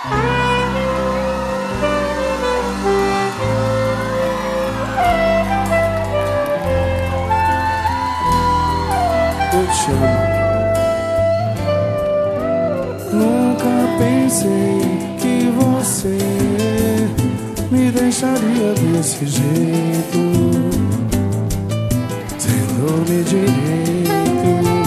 Eu te amo. Nunca pensei que você me deixaria desse jeito, sem nome direito.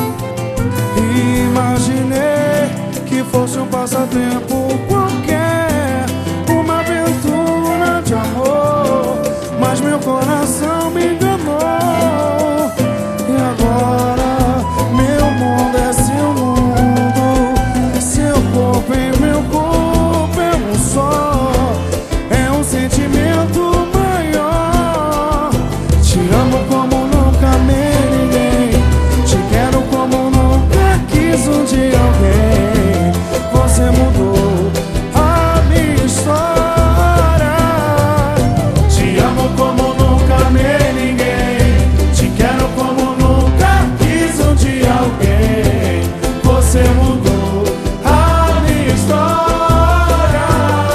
Imaginei que fosse um passatempo qualquer, uma aventura de amor, mas meu coração me enganou. E agora meu mundo é seu mundo, seu corpo em meu corpo é um só, é um sentimento maior. Te amo como nunca amei ninguém, te quero como nunca quis um dia alguém. Você mudou a minha história. Te amo como nunca amei ninguém, te quero como nunca quis um dia alguém. Você mudou a minha história.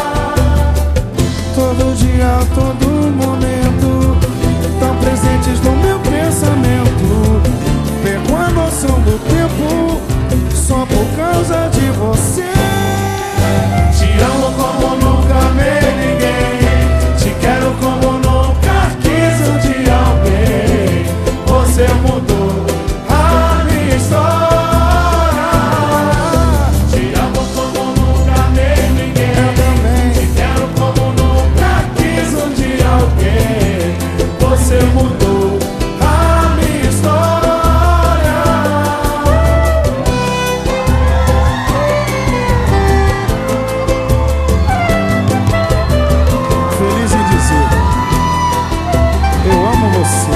Todo dia, todo momento, tão presentes no meu pensamento. Perco a noção do tempo só por causa de você. Te amo como nunca amei ninguém, te quero como nunca quis um dia alguém. Você mudou a minha história. Te amo como nunca amei ninguém, eu também te quero como nunca quis um dia alguém. Você mudou a minha história. Feliz em dizer, eu amo você.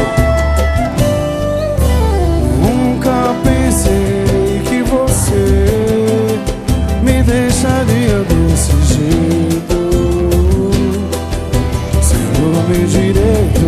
Nunca pensei que você me deixaria desse jeito, sem nome direito.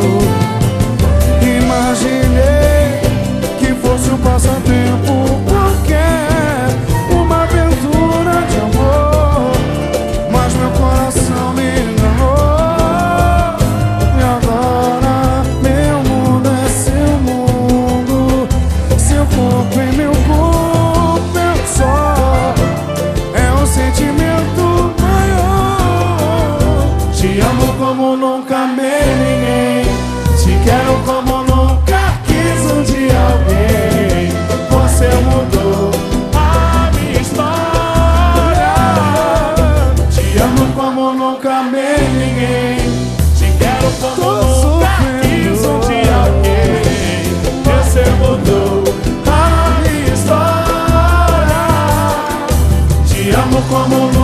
Imaginei que fosse um passatempo qualquer, uma aventura de amor, mas meu coração me enganou. E agora meu mundo é seu mundo, seu corpo em meu corpo é um só, é um sentimento maior. Te amo como nunca amei ninguém, te quero como nunca quis um dia alguém. Você mudou a minha história. Te amo como nunca amei ninguém, te quero como nunca quis um dia alguém. Você mudou a minha história. Te amo como nunca